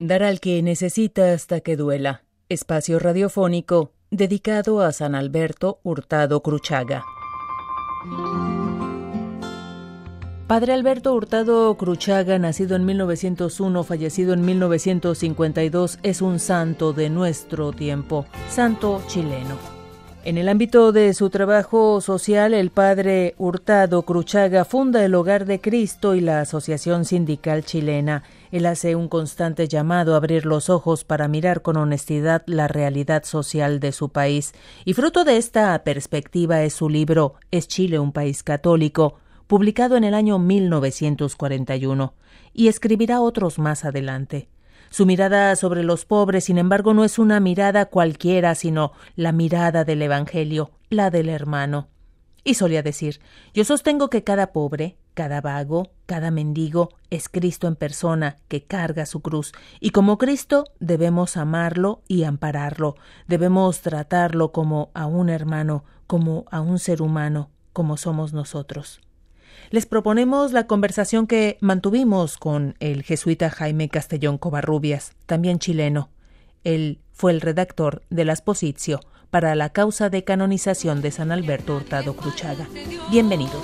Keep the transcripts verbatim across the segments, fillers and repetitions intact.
Dar al que necesita hasta que duela. Espacio radiofónico dedicado a San Alberto Hurtado Cruchaga. Padre Alberto Hurtado Cruchaga, nacido en mil novecientos uno, fallecido en mil novecientos cincuenta y dos, es un santo de nuestro tiempo, santo chileno. En el ámbito de su trabajo social, el padre Hurtado Cruchaga funda el Hogar de Cristo y la Asociación Sindical Chilena. Él hace un constante llamado a abrir los ojos para mirar con honestidad la realidad social de su país. Y fruto de esta perspectiva es su libro ¿Es Chile un país católico?, publicado en el año mil novecientos cuarenta y uno, y escribirá otros más adelante. Su mirada sobre los pobres, sin embargo, no es una mirada cualquiera, sino la mirada del Evangelio, la del hermano. Y solía decir: yo sostengo que cada pobre, cada vago, cada mendigo es Cristo en persona que carga su cruz, y como Cristo debemos amarlo y ampararlo, debemos tratarlo como a un hermano, como a un ser humano, como somos nosotros. Les proponemos la conversación que mantuvimos con el jesuita Jaime Castellón Covarrubias, también chileno. Él fue el redactor de las Positio para la causa de canonización de San Alberto Hurtado Cruchaga. Bienvenidos.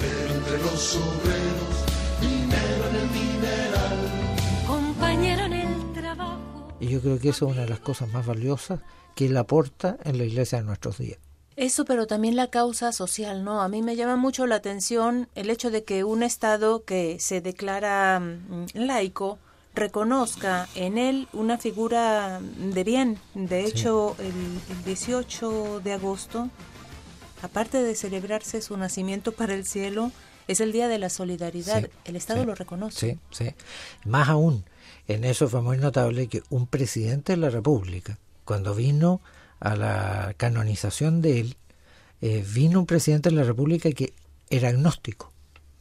Y yo creo que eso es una de las cosas más valiosas que él aporta en la iglesia de nuestros días. Eso, pero también la causa social, ¿no? A mí me llama mucho la atención el hecho de que un Estado que se declara um, laico reconozca en él una figura de bien. De hecho, sí. el, el dieciocho de agosto, aparte de celebrarse su nacimiento para el cielo, es el Día de la Solidaridad. Sí, el Estado sí, lo reconoce. Sí, sí. Más aún, en eso fue muy notable que un presidente de la República, cuando vino a la canonización de él, eh, vino un presidente de la República que era agnóstico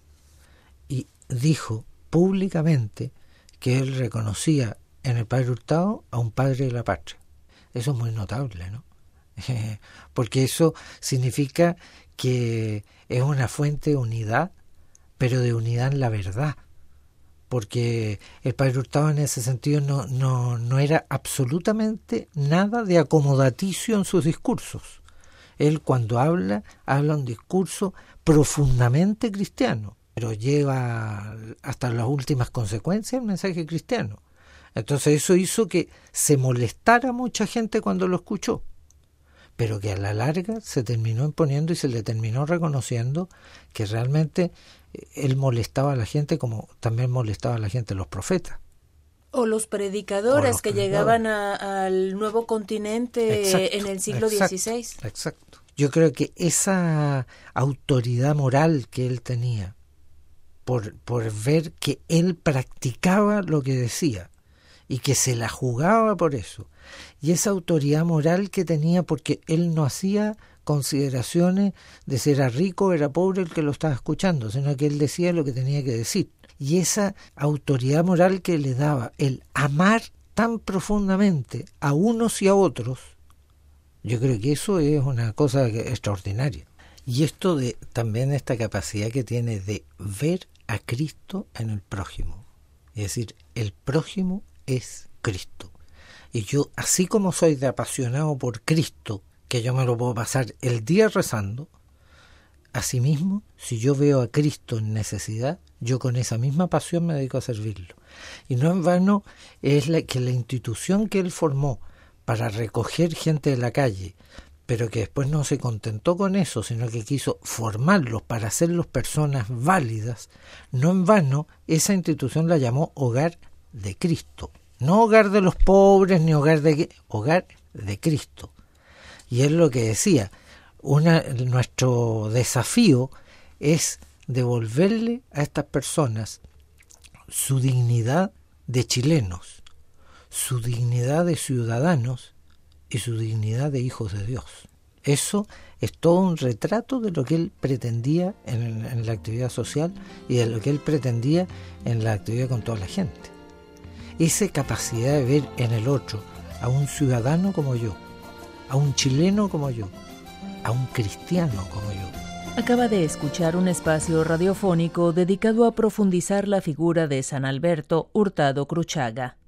y dijo públicamente que él reconocía en el padre Hurtado a un padre de la patria. Eso es muy notable, ¿no? Porque eso significa que es una fuente de unidad, pero de unidad en la verdad. Porque el padre Hurtado en ese sentido no, no, no era absolutamente nada de acomodaticio en sus discursos. Él cuando habla, habla un discurso profundamente cristiano, pero lleva hasta las últimas consecuencias el mensaje cristiano. Entonces eso hizo que se molestara mucha gente cuando lo escuchó, pero que a la larga se terminó imponiendo y se le terminó reconociendo que realmente él molestaba a la gente como también molestaba a la gente los profetas. O los predicadores o los que predicadores. llegaban a, al nuevo continente exacto, en el siglo exacto, dieciséis. Exacto. Yo creo que esa autoridad moral que él tenía, por, por ver que él practicaba lo que decía y que se la jugaba por eso, y esa autoridad moral que tenía porque él no hacía consideraciones de si era rico o era pobre el que lo estaba escuchando, sino que él decía lo que tenía que decir. Y esa autoridad moral que le daba el amar tan profundamente a unos y a otros, yo creo que eso es una cosa extraordinaria. Y esto de también esta capacidad que tiene de ver a Cristo en el prójimo. Es decir, el prójimo es Cristo. Y yo, así como soy de apasionado por Cristo, que yo me lo puedo pasar el día rezando, asimismo, si yo veo a Cristo en necesidad, yo con esa misma pasión me dedico a servirlo. Y no en vano es la, que la institución que él formó para recoger gente de la calle, pero que después no se contentó con eso, sino que quiso formarlos para hacerlos personas válidas, no en vano esa institución la llamó Hogar de Cristo. No hogar de los pobres, ni hogar de... hogar de Cristo. Y es lo que decía, una, nuestro desafío es devolverle a estas personas su dignidad de chilenos, su dignidad de ciudadanos y su dignidad de hijos de Dios. Eso es todo un retrato de lo que él pretendía en, en la actividad social y de lo que él pretendía en la actividad con toda la gente. Esa capacidad de ver en el otro a un ciudadano como yo, a un chileno como yo, a un cristiano como yo. Acaba de escuchar un espacio radiofónico dedicado a profundizar la figura de San Alberto Hurtado Cruchaga.